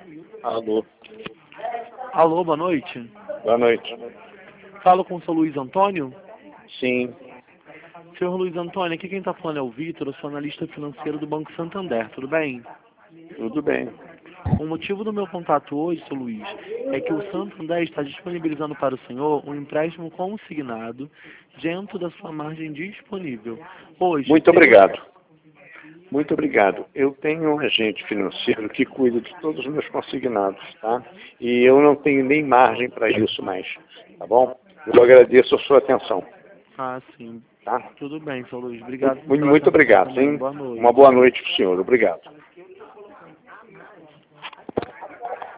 Alô. Alô, boa noite. Boa noite. Falo com o seu Luiz Antônio? Sim. Senhor Luiz Antônio, aqui quem está falando é o Vitor, eu sou analista financeiro do Banco Santander, tudo bem? Tudo bem. O motivo do meu contato hoje, seu Luiz, é que o Santander está disponibilizando para o senhor um empréstimo consignado dentro da sua margem disponível. Hoje, Muito obrigado. Muito obrigado. Eu tenho um agente financeiro que cuida de todos os meus consignados, tá? E eu não tenho nem margem para isso mais, tá bom? Eu agradeço a sua atenção, Ah, sim. tá? Tudo bem, seu Luiz. Obrigado Muito, pela muito atenção obrigado, também. hein? Boa noite. Uma boa noite para o senhor. Obrigado.